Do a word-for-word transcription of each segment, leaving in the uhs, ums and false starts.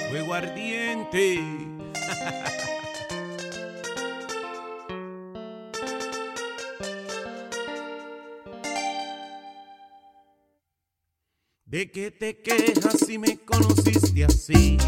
fuego ardiente. ¿De qué te quejas si me conociste así?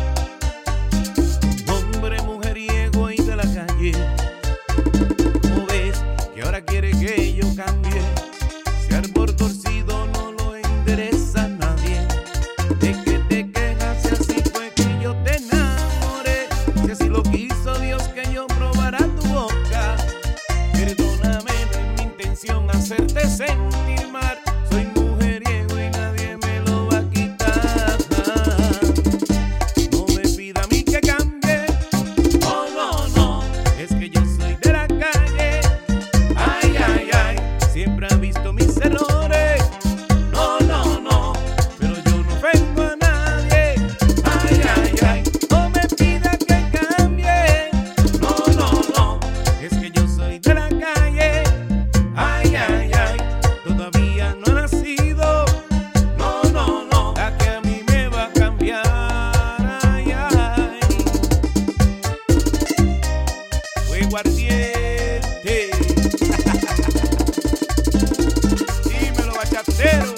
Hombre mujeriego y de la calle. ¿Cómo ves que ahora quiere que yo cambie? Si árbol torcido no lo endereza nadie. ¿De qué te quejas si así fue que yo te enamoré? Si así lo quiso Dios que yo probara tu boca. Perdóname, no es mi intención hacerte sentir mal. Soy mujeriego y nadie me lo va a quitar. No me pida a mí que cambie. Oh, no, no, es que yo soy de la calle. Ay, ay, ay, siempre ha visto mis errores. No, no, no, pero yo no ofendo a nadie. Ay, ay, ay, no me pida que cambie. No, no, no, es que yo soy de la calle. Ay, ay, ay, todavía no he nacido. No, no, no, la que a mí me va a cambiar. Ay, ay, fuego ardiente. Dímelo, bachatero.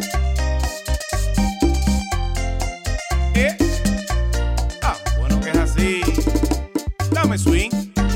¿Eh? Ah, bueno que es así. Dame swing.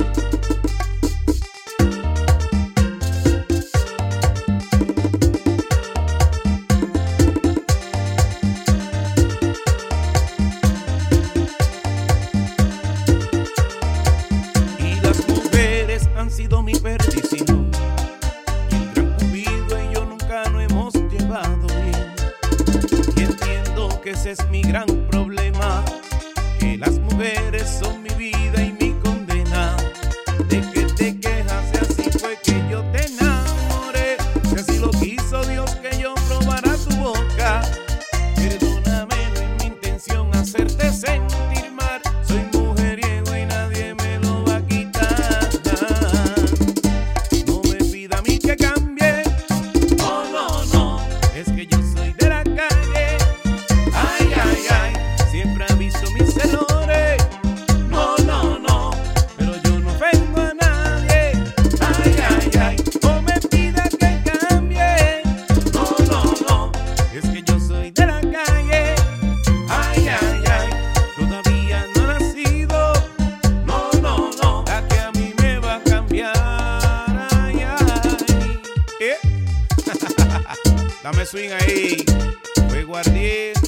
Y las mujeres han sido mi perdición. Y entre un cupido y yo nunca nos hemos llevado bien. Y entiendo que ese es mi gran problema, que las mujeres son mi vida y mi condena. ¿De qué te quejas si así fue que yo te enamoré? Si así lo quiso Dios que yo probara tu boca. Perdóname, no es mi intención hacerte sentir mal. Soy mujeriego y nadie me lo va a quitar. No me pida a mí que cambie. Oh, no, no, es que yo soy de la calle. Ay, ay, ay, siempre ha visto mis errores. No, no, no, pero yo no ofendo a nadie. Ay, ay, ay, no me pida que cambie. No, no, no, es que yo soy de la calle. Ay, ay, ay, todavía no he nacido. No, no, no, la que a mí me va a cambiar. Ay, ay, ¿eh? Dame swing ahí, fuego ardiente.